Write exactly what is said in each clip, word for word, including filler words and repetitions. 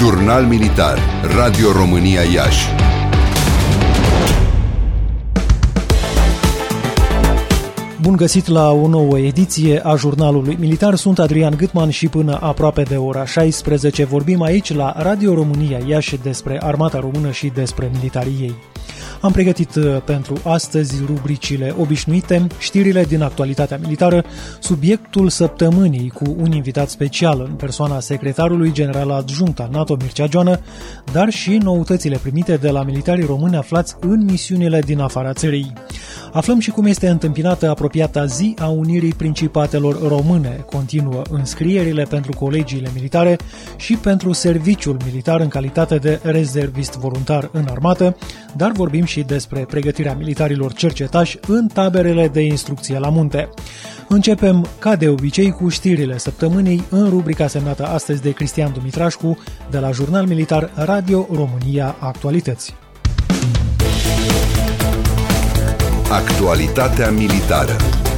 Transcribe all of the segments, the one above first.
Jurnal Militar, Radio România Iași. Bun găsit la o nouă ediție a Jurnalului Militar. Sunt Adrian Gâtman și până aproape de ora șaisprezece vorbim aici la Radio România Iași despre armata română și despre militarii ei. Am pregătit pentru astăzi rubricile obișnuite, știrile din actualitatea militară, subiectul săptămânii cu un invitat special în persoana secretarului general adjunct al NATO Mircea Joană, dar și noutățile primite de la militarii români aflați în misiunile din afara țării. Aflăm și cum este întâmpinată apropiata zi a unirii Principatelor Române. Continuă înscrierile pentru colegiile militare și pentru serviciul militar în calitate de rezervist voluntar în armată, dar vorbim și despre pregătirea militarilor cercetași în taberele de instrucție la munte. Începem, ca de obicei, cu știrile săptămânii în rubrica semnată astăzi de Cristian Dumitrașcu de la Jurnal Militar Radio România Actualități. Actualitatea militară.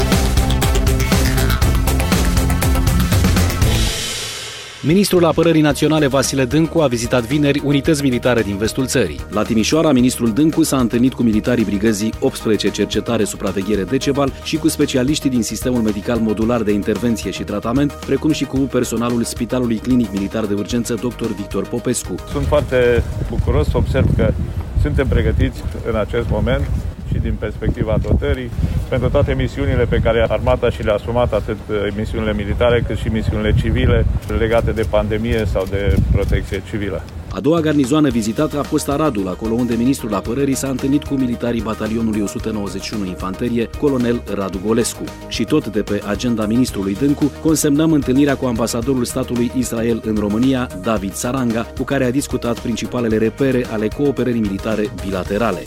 Ministrul Apărării Naționale Vasile Dâncu a vizitat vineri unități militare din vestul țării. La Timișoara, ministrul Dâncu s-a întâlnit cu militarii brigăzii optsprezece Cercetare Supraveghere Deceval și cu specialiștii din Sistemul Medical Modular de Intervenție și Tratament, precum și cu personalul Spitalului Clinic Militar de Urgență doctor Victor Popescu. Sunt foarte bucuros să observ că suntem pregătiți în acest moment și din perspectiva dotării pentru toate misiunile pe care armata și le-a asumat, atât misiunile militare cât și misiunile civile legate de pandemie sau de protecție civilă. A doua garnizoană vizitată a fost Aradul, acolo unde ministrul apărării s-a întâlnit cu militarii batalionului o sută nouăzeci și unu Infanterie, colonel Radu Golescu. Și tot de pe agenda ministrului Dâncu, consemnăm întâlnirea cu ambasadorul statului Israel în România, David Saranga, cu care a discutat principalele repere ale cooperării militare bilaterale.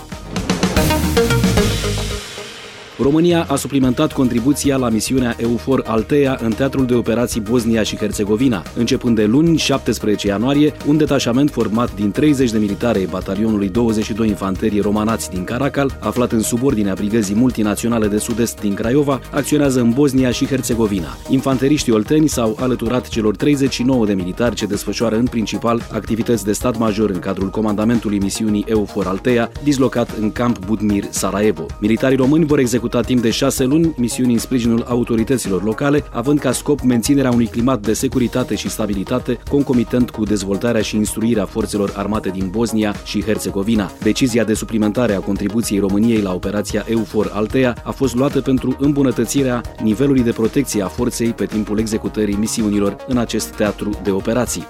România a suplimentat contribuția la misiunea EUFOR Althea în teatrul de operații Bosnia și Herțegovina, începând de luni, șaptesprezece ianuarie, un detașament format din treizeci de militari ai batalionului douăzeci și doi Infanterie Romanați din Caracal, aflat în subordinea brigăzii multinaționale de sud-est din Craiova, acționează în Bosnia și Herțegovina. Infanteriștii olteni s-au alăturat celor treizeci și nouă de militari ce desfășoară în principal activități de stat major în cadrul comandamentului misiunii EUFOR Althea, dislocat în Camp Budmir, Sarajevo. Militarii români vor executa timp de șase luni misiuni în sprijinul autorităților locale, având ca scop menținerea unui climat de securitate și stabilitate, concomitent cu dezvoltarea și instruirea forțelor armate din Bosnia și Herțegovina. Decizia de suplimentare a contribuției României la operația EUFOR Althea a fost luată pentru îmbunătățirea nivelului de protecție a forței pe timpul executării misiunilor în acest teatru de operații.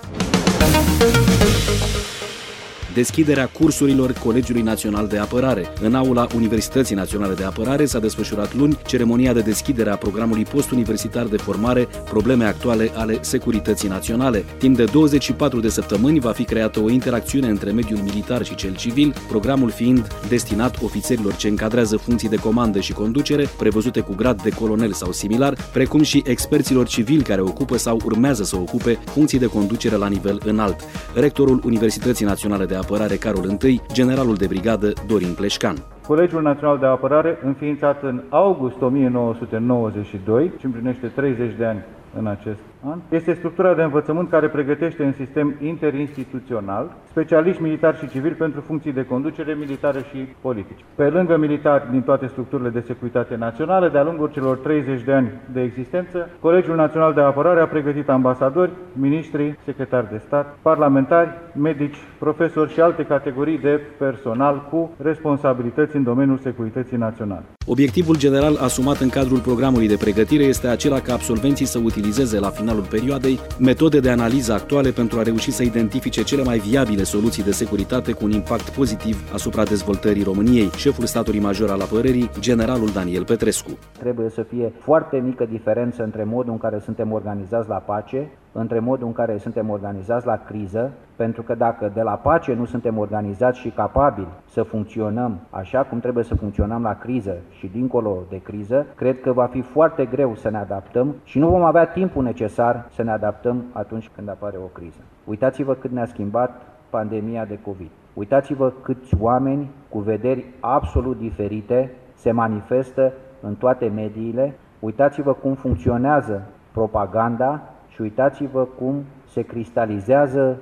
Deschiderea cursurilor Colegiului Național de Apărare. În aula Universității Naționale de Apărare s-a desfășurat luni ceremonia de deschidere a programului postuniversitar de formare Probleme actuale ale securității naționale. Timp de douăzeci și patru de săptămâni va fi creată o interacțiune între mediul militar și cel civil, programul fiind destinat ofițerilor ce încadrează funcții de comandă și conducere, prevăzute cu grad de colonel sau similar, precum și experților civili care ocupă sau urmează să ocupe funcții de conducere la nivel înalt. Rectorul Universității Naționale de Apărare Carol I, generalul de brigadă Dorin Pleșcan. Colegiul Național de Apărare, înființat în august o mie nouă sute nouăzeci și doi și împlinește treizeci de ani în acest an, este structura de învățământ care pregătește în sistem interinstituțional specialiști militari și civili pentru funcții de conducere militare și politice. Pe lângă militari din toate structurile de securitate națională, de-a lungul celor treizeci de ani de existență, Colegiul Național de Apărare a pregătit ambasadori, miniștri, secretari de stat, parlamentari, medici, profesori și alte categorii de personal cu responsabilități în domeniul securității naționale. Obiectivul general asumat în cadrul programului de pregătire este acela ca absolvenții să utilizeze la finalul perioadei metode de analiză actuale pentru a reuși să identifice cele mai viabile soluții de securitate cu un impact pozitiv asupra dezvoltării României. Șeful statului major al apărării, generalul Daniel Petrescu. Trebuie să fie foarte mică diferență între modul în care suntem organizați la pace, între modul în care suntem organizați la criză, pentru că dacă de la pace nu suntem organizați și capabili să funcționăm așa cum trebuie să funcționăm la criză și dincolo de criză, cred că va fi foarte greu să ne adaptăm și nu vom avea timpul necesar să ne adaptăm atunci când apare o criză. Uitați-vă cât ne-a schimbat pandemia de COVID. Uitați-vă câți oameni cu vederi absolut diferite se manifestă în toate mediile. Uitați-vă cum funcționează propaganda și uitați-vă cum se cristalizează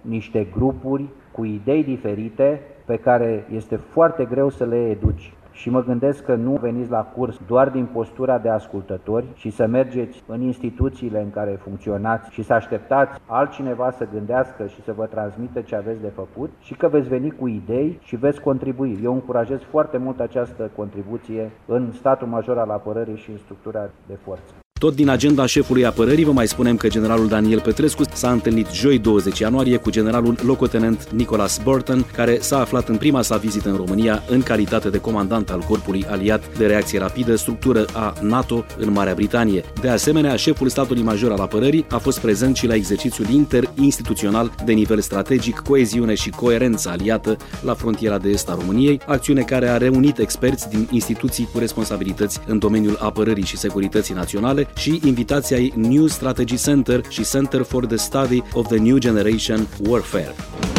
niște grupuri cu idei diferite pe care este foarte greu să le educi. Și mă gândesc că nu veniți la curs doar din postura de ascultători și să mergeți în instituțiile în care funcționați și să așteptați altcineva să gândească și să vă transmită ce aveți de făcut, și că veți veni cu idei și veți contribui. Eu încurajez foarte mult această contribuție în statul major al apărării și în structura de forță. Tot din agenda șefului apărării vă mai spunem că generalul Daniel Petrescu s-a întâlnit joi douăzeci ianuarie cu generalul locotenent Nicholas Burton, care s-a aflat în prima sa vizită în România în calitate de comandant al Corpului Aliat de Reacție Rapidă, structură a NATO în Marea Britanie. De asemenea, șeful statului major al apărării a fost prezent și la exercițiul interinstituțional de nivel strategic, coeziune și coerență aliată la frontiera de est a României, acțiune care a reunit experți din instituții cu responsabilități în domeniul apărării și securității naționale și invitația ai New Strategy Center și Center for the Study of the New Generation Warfare.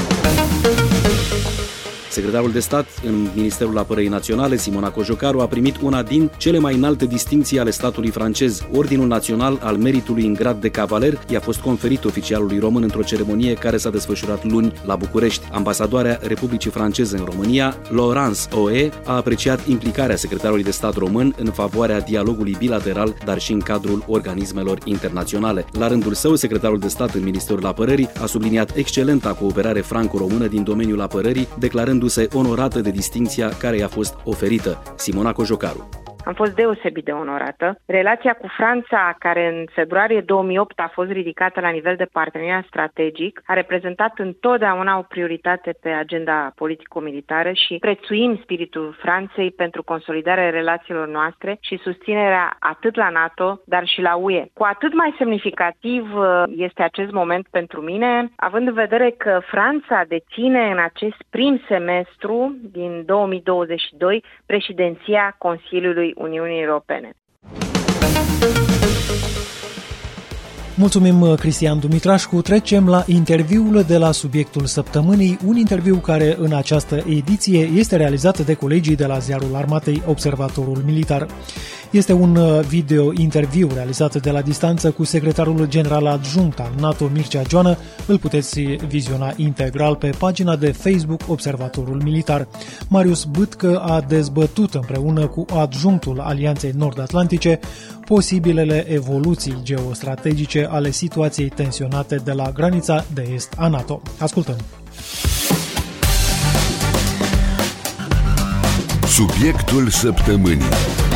Secretarul de stat în Ministerul Apărării Naționale, Simona Cojocaru, a primit una din cele mai înalte distincții ale statului francez. Ordinul Național al Meritului în grad de cavaler i-a fost conferit oficialului român într-o ceremonie care s-a desfășurat luni la București. Ambasadoarea Republicii Franceze în România, Laurence Oe, a apreciat implicarea secretarului de stat român în favoarea dialogului bilateral, dar și în cadrul organismelor internaționale. La rândul său, secretarul de stat în Ministerul Apărării a subliniat excelenta cooperare franco-română din domeniul apărării, declarându-se onorată de distincția care i-a fost oferită. Simona Cojocaru. Am fost deosebit de onorată. Relația cu Franța, care în februarie două mii opt a fost ridicată la nivel de parteneriat strategic, a reprezentat întotdeauna o prioritate pe agenda politico-militară și prețuim spiritul Franței pentru consolidarea relațiilor noastre și susținerea atât la NATO, dar și la U E. Cu atât mai semnificativ este acest moment pentru mine, având în vedere că Franța deține în acest prim semestru din două mii douăzeci și doi președinția Consiliului Uniunii Europene. Mulțumim, Cristian Dumitrașcu. Trecem la interviul de la subiectul săptămânii, un interviu care în această ediție este realizat de colegii de la ziarul Armatei Observatorul Militar. Este un video-interviu realizat de la distanță cu secretarul general adjunct al NATO, Mircea Joană. Îl puteți viziona integral pe pagina de Facebook Observatorul Militar. Marius Bâtcă a dezbătut împreună cu adjunctul Alianței Nord-Atlantice posibilele evoluții geostrategice ale situației tensionate de la granița de est a NATO. Ascultăm! Subiectul săptămânii.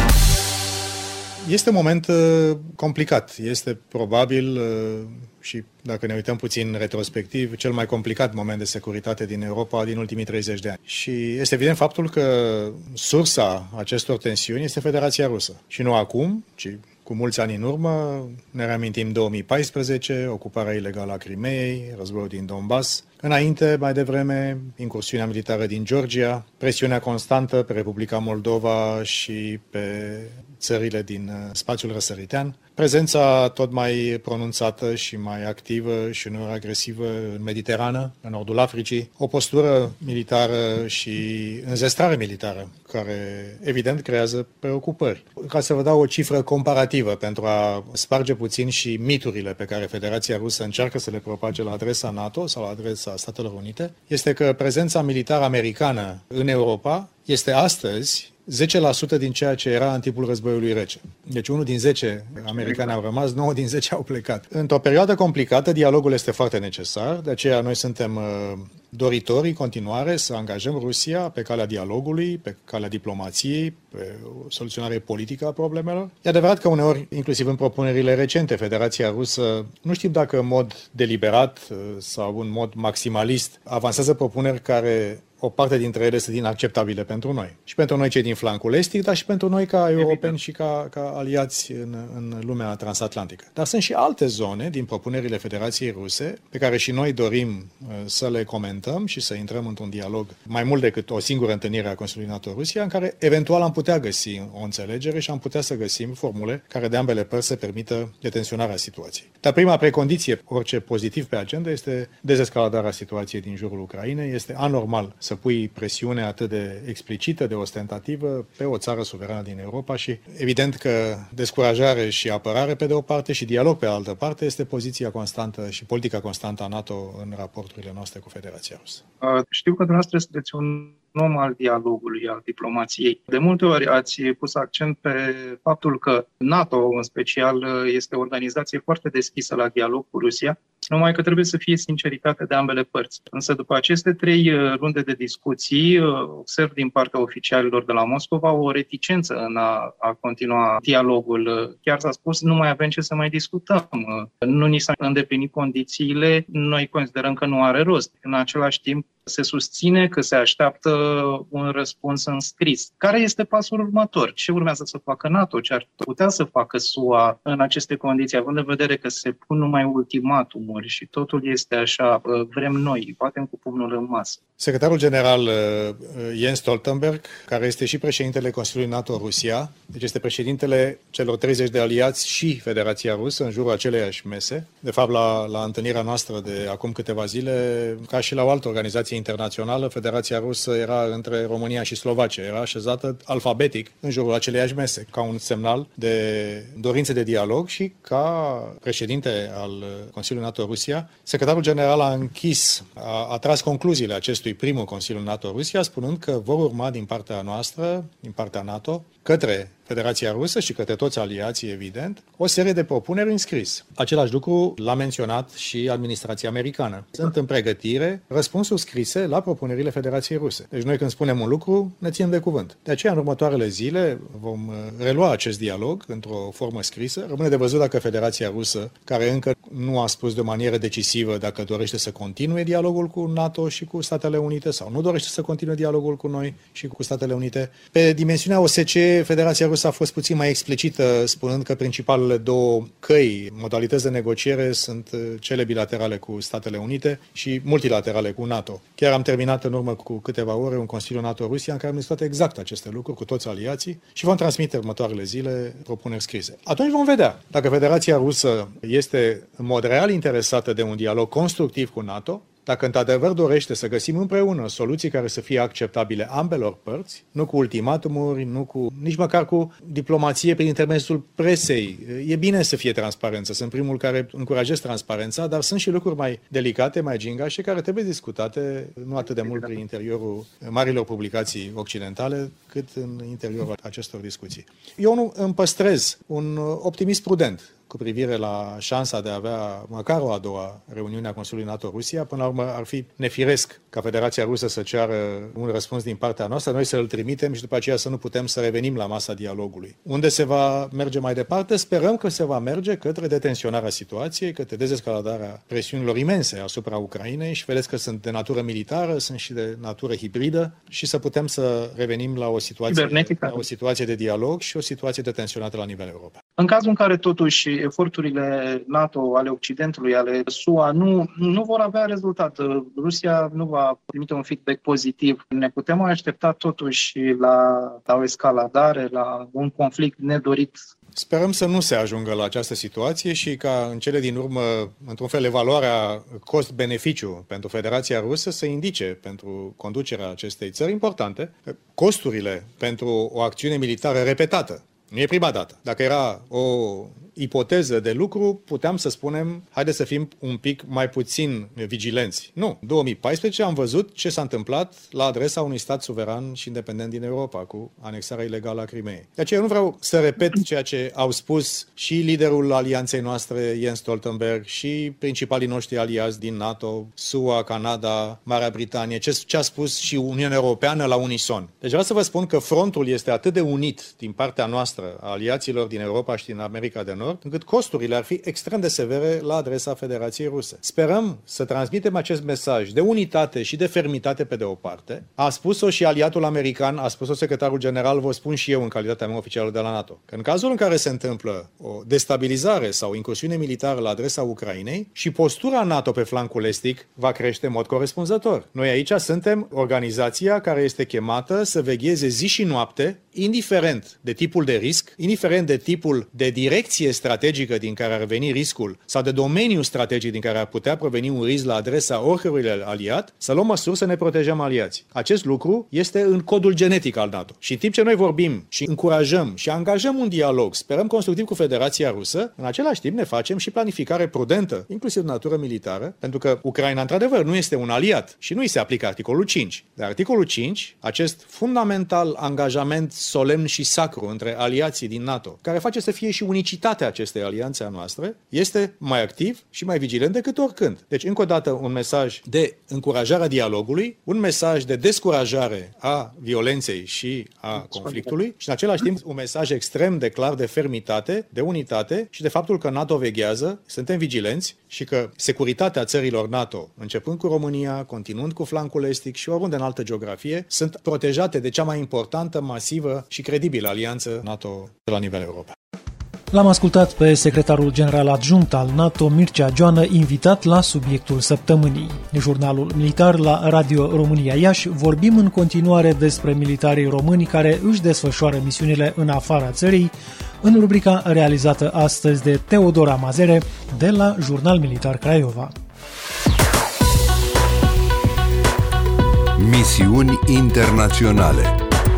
Este un moment uh, complicat. Este probabil uh, și, dacă ne uităm puțin retrospectiv, cel mai complicat moment de securitate din Europa din ultimii treizeci de ani. Și este evident faptul că sursa acestor tensiuni este Federația Rusă. Și nu acum, ci cu mulți ani în urmă, ne reamintim două mii paisprezece, ocuparea ilegală a Crimeei, războiul din Donbass. Înainte, mai devreme, incursiunea militară din Georgia, presiunea constantă pe Republica Moldova și pe țările din spațiul răsăritean, prezența tot mai pronunțată și mai activă și uneori agresivă în Mediterană, în nordul Africii, o postură militară și înzestrare militară, care evident creează preocupări. Ca să vă dau o cifră comparativă pentru a sparge puțin și miturile pe care Federația Rusă încearcă să le propage la adresa NATO sau la adresa Statelor Unite, este că prezența militară americană în Europa este astăzi zece la sută din ceea ce era în timpul războiului rece. Deci unul din zece americani au rămas, nouă din zece au plecat. Într-o perioadă complicată, dialogul este foarte necesar, de aceea noi suntem uh, doritori în continuare să angajăm Rusia pe calea dialogului, pe calea diplomației, pe o soluționare politică a problemelor. E adevărat că uneori, inclusiv în propunerile recente, Federația Rusă, nu știm dacă în mod deliberat uh, sau în mod maximalist, avansează propuneri care o parte dintre ele sunt inacceptabile pentru noi. Și pentru noi cei din flancul estic, dar și pentru noi ca europeni și ca, ca aliați în, în lumea transatlantică. Dar sunt și alte zone din propunerile Federației Ruse pe care și noi dorim uh, să le comentăm și să intrăm într-un dialog mai mult decât o singură întâlnire a Consiliului NATO-Rusia, în care eventual am putea găsi o înțelegere și am putea să găsim formule care de ambele părți să permită detenționarea situației. Dar prima precondiție, orice pozitiv pe agenda, este dezescaladarea situației din jurul Ucrainei. Este anormal să să pui presiune atât de explicită, de ostentativă pe o țară suverană din Europa și evident că descurajare și apărare pe de o parte și dialog pe altă parte este poziția constantă și politica constantă a NATO în raporturile noastre cu Federația Rusă. Știu că dumneavoastră sunteți un om al dialogului, al diplomației. De multe ori ați pus accent pe faptul că NATO, în special, este o organizație foarte deschisă la dialog cu Rusia, numai că trebuie să fie sinceritate de ambele părți. Însă după aceste trei runde de discuții, observ din partea oficialilor de la Moscova o reticență în a, a continua dialogul. Chiar s-a spus, nu mai avem ce să mai discutăm. Nu ni s-au îndeplinit condițiile, noi considerăm că nu are rost. În același timp, se susține că se așteaptă un răspuns în scris. Care este pasul următor? Ce urmează să facă NATO? Ce ar putea să facă S U A în aceste condiții, având în vedere că se pun numai ultimatumuri și totul este așa, vrem noi, batem cu pumnul în masă? Secretarul general Jens Stoltenberg, care este și președintele Consiliului NATO-Rusia, deci este președintele celor treizeci de aliați și Federația Rusă în jurul aceleiași mese. De fapt, la, la întâlnirea noastră de acum câteva zile, ca și la o altă organizație internațională, Federația Rusă era între România și Slovacia, era așezată alfabetic în jurul aceleiași mese, ca un semnal de dorință de dialog și ca președinte al Consiliului NATO-Rusia, secretarul general a închis, a, a tras concluziile acestui primul Consiliu NATO-Rusia, spunând că vor urma din partea noastră, din partea NATO, către Federația Rusă și către toți aliații, evident, o serie de propuneri în scris. Același lucru l-a menționat și administrația americană. Sunt în pregătire răspunsuri scrise la propunerile Federației Ruse. Deci noi când spunem un lucru, ne ținem de cuvânt. De aceea, în următoarele zile, vom relua acest dialog într-o formă scrisă. Rămâne de văzut dacă Federația Rusă, care încă nu a spus de o manieră decisivă dacă dorește să continue dialogul cu NATO și cu Statele Unite sau nu dorește să continue dialogul cu noi și cu Statele Unite. Pe dimensiunea O S C E, Federația Rusă a fost puțin mai explicită, spunând că principalele două căi, modalități de negociere, sunt cele bilaterale cu Statele Unite și multilaterale cu NATO. Chiar am terminat în urmă cu câteva ore un Consiliu NATO-Rusia în care am discutat exact aceste lucruri cu toți aliații și vom transmite următoarele zile propuneri scrise. Atunci vom vedea dacă Federația Rusă este în mod real interesată de un dialog constructiv cu NATO, dacă într-adevăr dorește să găsim împreună soluții care să fie acceptabile ambelor părți, nu cu ultimatumuri, nu cu, nici măcar cu diplomație prin intermediul presei. E bine să fie transparență, sunt primul care încurajez transparența, dar sunt și lucruri mai delicate, mai gingașe, care trebuie discutate nu atât de mult prin interiorul marilor publicații occidentale, cât în interiorul acestor discuții. Eu nu îmi păstrez un optimism prudent cu privire la șansa de a avea măcar o a doua reuniune a Consiliului NATO-Rusia. Până la urmă ar fi nefiresc ca Federația Rusă să ceară un răspuns din partea noastră, noi să îl trimitem și după aceea să nu putem să revenim la masa dialogului. Unde se va merge mai departe? Sperăm că se va merge către detenționarea situației, către dezescaladarea presiunilor imense asupra Ucrainei și vedeți că sunt de natură militară, sunt și de natură hibridă și să putem să revenim la o situație, la o situație de dialog și o situație detenționată la nivel european. În cazul în care totuși eforturile NATO, ale Occidentului, ale S U A nu, nu vor avea rezultat, Rusia nu va trimite un feedback pozitiv, ne putem aștepta totuși la, la o escaladare, la un conflict nedorit? Sperăm să nu se ajungă la această situație și ca în cele din urmă, într-un fel, evaluarea cost-beneficiu pentru Federația Rusă să indice pentru conducerea acestei țări importante costurile pentru o acțiune militară repetată. Nu e prima dată. Dacă era o ipoteză de lucru, puteam să spunem, haide să fim un pic mai puțin vigilenți. Nu. În două mii paisprezece am văzut ce s-a întâmplat la adresa unui stat suveran și independent din Europa, cu anexarea ilegală a Crimeei. De aceea eu nu vreau să repet ceea ce au spus și liderul alianței noastre, Jens Stoltenberg, și principalii noștri aliați din NATO, S U A, Canada, Marea Britanie, ce, ce a spus și Uniunea Europeană la unison. Deci vreau să vă spun că frontul este atât de unit din partea noastră, a aliaților din Europa și din America de Nord, încât costurile ar fi extrem de severe la adresa Federației Ruse. Sperăm să transmitem acest mesaj de unitate și de fermitate pe de o parte. A spus-o și aliatul american, a spus-o secretarul general, vă spun și eu în calitatea mea oficială de la NATO, că în cazul în care se întâmplă o destabilizare sau incursiune militară la adresa Ucrainei, și postura NATO pe flancul estic va crește în mod corespunzător. Noi aici suntem organizația care este chemată să vegheze zi și noapte, indiferent de tipul de risc, indiferent de tipul de direcție strategică din care ar veni riscul sau de domeniu strategic din care ar putea proveni un risc la adresa oricărui aliat, să luăm măsuri să ne protejăm aliații. Acest lucru este în codul genetic al NATO. Și în timp ce noi vorbim și încurajăm și angajăm un dialog, sperăm constructiv cu Federația Rusă, în același timp ne facem și planificare prudentă, inclusiv de natură militară, pentru că Ucraina, într-adevăr, nu este un aliat și nu îi se aplică articolul cinci. Dar articolul cinci, acest fundamental angajament solemn și sacru între aliații din NATO, care face să fie și unicitatea acestei alianțe a noastre, este mai activ și mai vigilent decât oricând. Deci, încă o dată, un mesaj de încurajare a dialogului, un mesaj de descurajare a violenței și a conflictului și, în același timp, un mesaj extrem de clar de fermitate, de unitate și de faptul că NATO veghează, suntem vigilenți și că securitatea țărilor NATO, începând cu România, continuând cu flancul estic și oriunde în altă geografie, sunt protejate de cea mai importantă, masivă și credibilă alianță NATO la nivel european. L-am ascultat pe secretarul general adjunct al NATO, Mircea Joană, invitat la subiectul săptămânii. Jurnalul militar la Radio România Iași. Vorbim în continuare despre militarii români care își desfășoară misiunile în afara țării, în rubrica realizată astăzi de Teodora Mazere de la Jurnal Militar Craiova. Misiuni internaționale.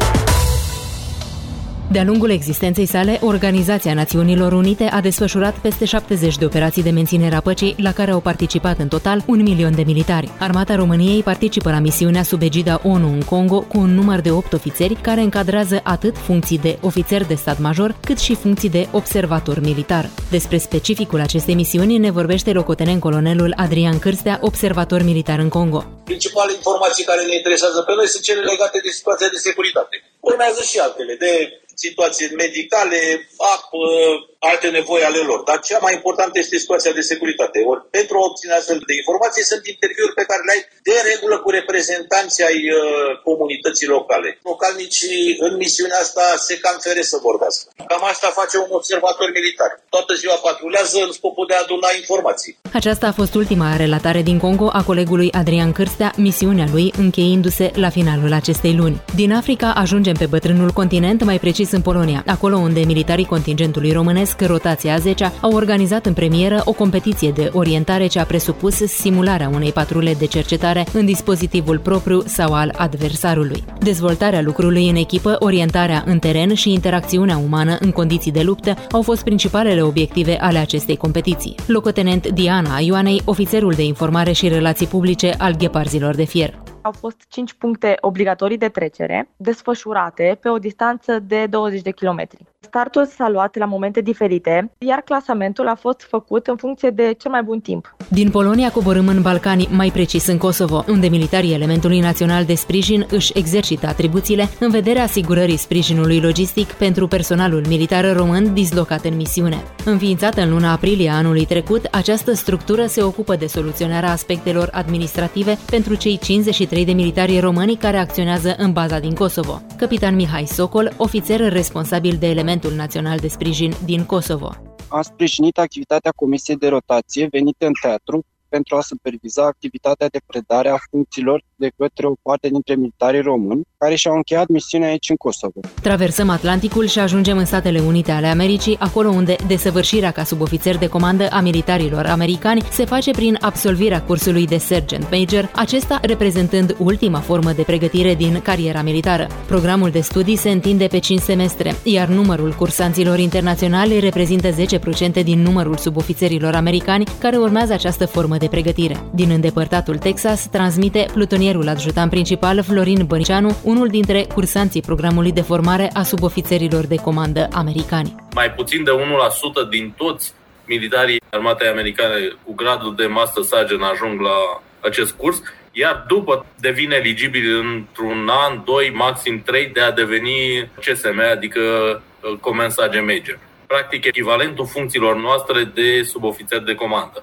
De-a lungul existenței sale, Organizația Națiunilor Unite a desfășurat peste șaptezeci de operații de menținere a păcii, la care au participat în total un milion de militari. Armata României participă la misiunea sub egida O N U în Congo cu un număr de opt ofițeri, care încadrează atât funcții de ofițer de stat major, cât și funcții de observator militar. Despre specificul acestei misiuni ne vorbește locotenent-colonelul Adrian Cârstea, observator militar în Congo. Principalele informații care ne interesează pe noi sunt cele legate de situația de securitate. Urmează și altele, de situații medicale, apă, alte nevoi ale lor. Dar cea mai importantă este situația de securitate. Ori, pentru a obține astfel de informații, sunt interviuri pe care le ai de regulă cu reprezentanții ai uh, comunității locale. Localnicii în misiunea asta se cam feresc să vorbească. Cam asta face un observator militar. Toată ziua patrulează în scopul de a aduna informații. Aceasta a fost ultima relatare din Congo a colegului Adrian Cârstea, misiunea lui încheiindu-se la finalul acestei luni. Din Africa ajungem pe bătrânul continent, mai precis în Polonia, acolo unde militarii contingentului românesc, rotația a zecea, au organizat în premieră o competiție de orientare ce a presupus simularea unei patrule de cercetare în dispozitivul propriu sau al adversarului. Dezvoltarea lucrului în echipă, orientarea în teren și interacțiunea umană în condiții de luptă au fost principalele obiective ale acestei competiții. Locotenent Diana Ioanei, ofițerul de informare și relații publice al Gheparzilor de Fier. Au fost cinci puncte obligatorii de trecere, desfășurate pe o distanță de douăzeci de kilometri. Startul s-a luat la momente diferite, iar clasamentul a fost făcut în funcție de cel mai bun timp. Din Polonia coborâm în Balcani, mai precis în Kosovo, unde militarii Elementului Național de Sprijin își exercită atribuțiile în vederea asigurării sprijinului logistic pentru personalul militar român dislocat în misiune. Înființată în luna aprilie anului trecut, această structură se ocupă de soluționarea aspectelor administrative pentru cei cincizeci și trei de militari români care acționează în baza din Kosovo. Capitan Mihai Socol, ofițer responsabil de Elementul Național de Sprijin din Kosovo. Am sprijinit activitatea Comisiei de Rotație venite în teatru pentru a superviza activitatea de predare a funcțiilor de către o parte dintre militarii români care și-au încheiat misiunea aici în Kosovo. Traversăm Atlanticul și ajungem în Statele Unite ale Americii, acolo unde desăvârșirea ca subofițer de comandă a militarilor americani se face prin absolvirea cursului de Sergeant Major, acesta reprezentând ultima formă de pregătire din cariera militară. Programul de studii se întinde pe cinci semestre, iar numărul cursanților internaționali reprezintă zece la sută din numărul subofițerilor americani care urmează această formă de pregătire. Din îndepărtatul Texas transmite plutonierul adjutant principal Florin Bănicianu, unul dintre cursanții programului de formare a subofițerilor de comandă americani. Mai puțin de unu la sută din toți militarii armatei americane cu gradul de Master Sergeant ajung la acest curs, iar după devin eligibil într-un an, doi, maxim trei de a deveni C S M, adică Command Sergeant Major. Practic echivalentul funcțiilor noastre de subofițer de comandă.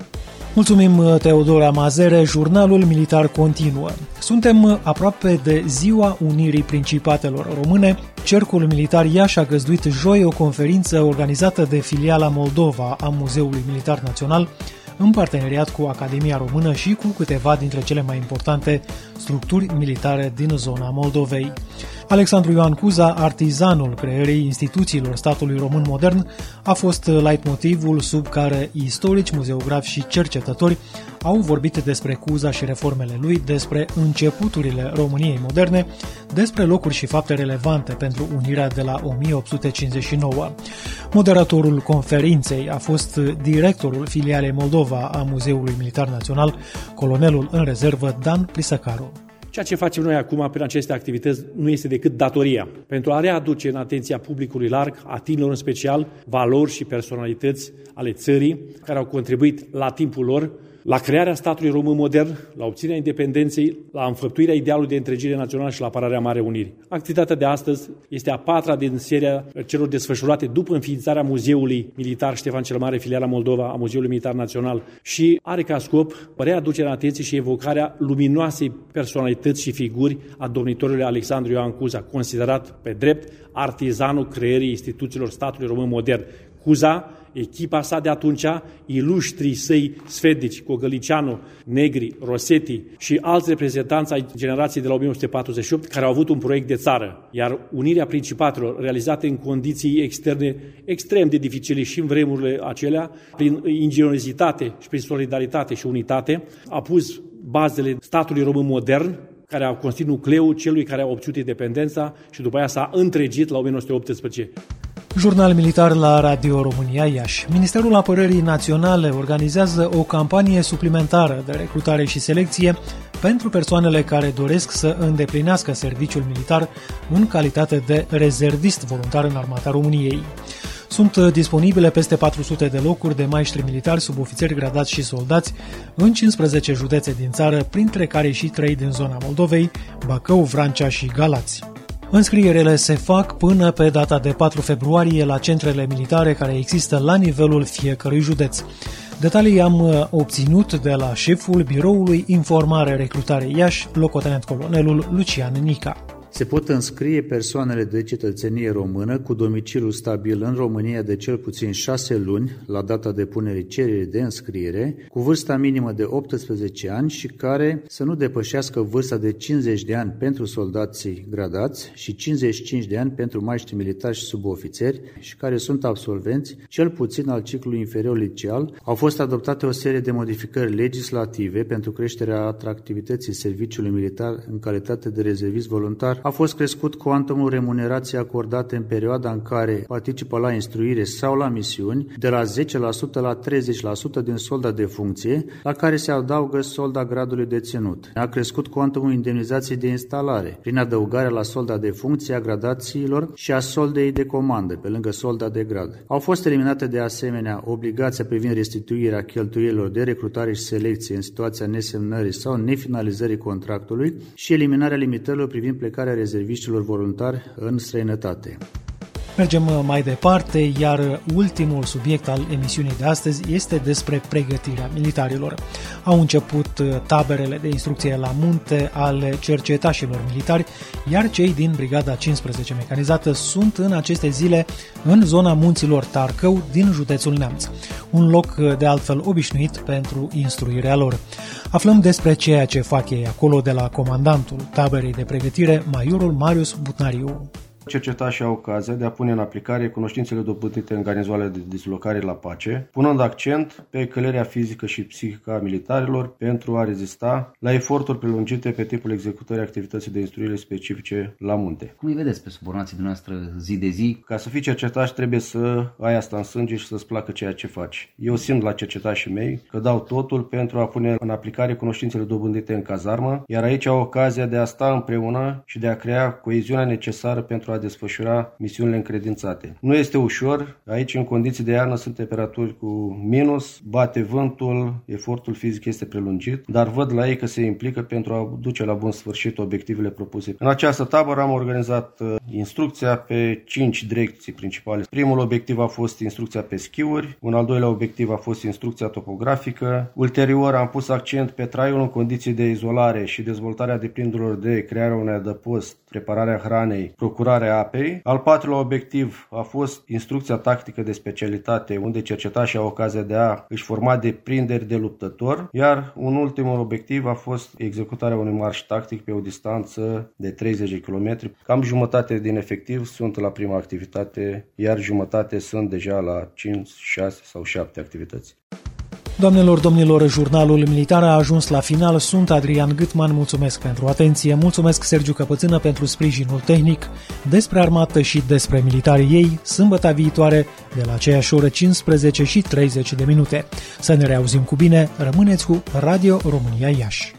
Mulțumim, Teodora Mazere. Jurnalul militar continuă. Suntem aproape de Ziua Unirii Principatelor Române. Cercul Militar Iași a găzduit joi o conferință organizată de filiala Moldova a Muzeului Militar Național, în parteneriat cu Academia Română și cu câteva dintre cele mai importante structuri militare din zona Moldovei. Alexandru Ioan Cuza, artizanul creării instituțiilor statului român modern, a fost leitmotivul sub care istorici, muzeografi și cercetători au vorbit despre Cuza și reformele lui, despre începuturile României moderne, despre locuri și fapte relevante pentru unirea de la o mie opt sute cincizeci și nouă. Moderatorul conferinței a fost directorul filialei Moldova a Muzeului Militar Național, colonelul în rezervă Dan Plisăcaru. Ceea ce facem noi acum prin aceste activități nu este decât datoria. Pentru a readuce în atenția publicului larg, a tinerilor în special, valori și personalități ale țării care au contribuit la timpul lor la crearea statului român modern, la obținerea independenței, la înfăptuirea idealului de întregire națională și la apărarea Marei Uniri. Activitatea de astăzi este a patra din seria celor desfășurate după înființarea Muzeului Militar Ștefan cel Mare, filiala Moldova a Muzeului Militar Național, și are ca scop readucerea în atenție și evocarea luminoasei personalități și figuri a domnitorului Alexandru Ioan Cuza, considerat pe drept artizanul creării instituțiilor statului român modern. Cuza, echipa sa de atunci, iluștrii săi sfetnici, Cogălicianu, Negri, Rosetti și alți reprezentanți ai generației de la o mie opt sute patruzeci și opt care au avut un proiect de țară, iar unirea principatelor realizate în condiții externe extrem de dificile și în vremurile acelea, prin ingeniozitate și prin solidaritate și unitate, a pus bazele statului român modern, care a constituit nucleul celui care a obținut independența și după aia s-a întregit la o mie nouă sute optsprezece. Jurnal militar la Radio România Iași. Ministerul Apărării Naționale organizează o campanie suplimentară de recrutare și selecție pentru persoanele care doresc să îndeplinească serviciul militar în calitate de rezervist voluntar în Armata României. Sunt disponibile peste patru sute de locuri de maestri militari, subofițeri gradați și soldați în cincisprezece județe din țară, printre care și trei din zona Moldovei, Bacău, Vrancea și Galați. Înscrierile se fac până pe data de patru februarie la centrele militare care există la nivelul fiecărui județ. Detalii am obținut de la șeful Biroului Informare Recrutare Iași, locotenent colonelul Lucian Nica. Se pot înscrie persoanele de cetățenie română cu domiciliu stabil în România de cel puțin șase luni la data depunerii cererii de înscriere, cu vârsta minimă de optsprezece ani și care să nu depășească vârsta de cincizeci de ani pentru soldații gradați și cincizeci și cinci de ani pentru maestri militari și subofițeri și care sunt absolvenți cel puțin al ciclului inferior liceal. Au fost adoptate o serie de modificări legislative pentru creșterea atractivității serviciului militar în calitate de rezervist voluntar. A fost crescut cuantumul remunerației acordate în perioada în care participă la instruire sau la misiuni, de la zece la sută la treizeci la sută din solda de funcție, la care se adaugă solda gradului deținut. A crescut cuantumul indemnizației de instalare, prin adăugarea la solda de funcție a gradațiilor și a soldei de comandă, pe lângă solda de grad. Au fost eliminate de asemenea obligația privind restituirea cheltuielilor de recrutare și selecție în situația nesemnării sau nefinalizării contractului și eliminarea limitărilor privind plecarea rezerviștilor voluntari în străinătate. Mergem mai departe, iar ultimul subiect al emisiunii de astăzi este despre pregătirea militarilor. Au început taberele de instrucție la munte ale cercetașilor militari, iar cei din Brigada cincisprezece mecanizată sunt în aceste zile în zona munților Tarcău din județul Neamț, un loc de altfel obișnuit pentru instruirea lor. Aflăm despre ceea ce fac ei acolo de la comandantul taberei de pregătire, majorul Marius Butnariu. Cercetașii au ocazia de a pune în aplicare cunoștințele dobândite în garnizoanele de dislocare la pace, punând accent pe călărea fizică și psihică a militarilor pentru a rezista la eforturi prelungite pe timpul executării activității de instruire specifice la munte. Cum îi vedeți pe subordonații dumneavoastră zi de zi? Ca să fii cercetaș trebuie să ai asta în sânge și să-ți placă ceea ce faci. Eu simt la cercetașii mei că dau totul pentru a pune în aplicare cunoștințele dobândite în cazarmă, iar aici au ocazia de a sta împreună și de a crea coeziunea necesară pentru a desfășura misiunile încredințate. Nu este ușor, aici în condiții de iarnă sunt temperaturi cu minus, bate vântul, efortul fizic este prelungit, dar văd la ei că se implică pentru a duce la bun sfârșit obiectivele propuse. În această tabără am organizat uh, instrucția pe cinci direcții principale. Primul obiectiv a fost instrucția pe schiuri, un al doilea obiectiv a fost instrucția topografică, ulterior am pus accent pe traiul în condiții de izolare și dezvoltarea deprinderilor de crearea unui adăpost prepararea hranei, procurarea apei. Al patrulea obiectiv a fost instrucția tactică de specialitate, unde cercetașii au ocazia de a își forma deprinderi de luptător, iar un ultimul obiectiv a fost executarea unui marș tactic pe o distanță de treizeci de kilometri. Cam jumătate din efectiv sunt la prima activitate, iar jumătate sunt deja la cinci, șase sau șapte activități. Doamnelor, domnilor, jurnalul militar a ajuns la final. Sunt Adrian Gâtman, mulțumesc pentru atenție, mulțumesc Sergiu Căpățână pentru sprijinul tehnic. Despre armată și despre militarii ei, sâmbătă viitoare, de la aceeași oră cincisprezece și treizeci de minute. Să ne reauzim cu bine, rămâneți cu Radio România Iași.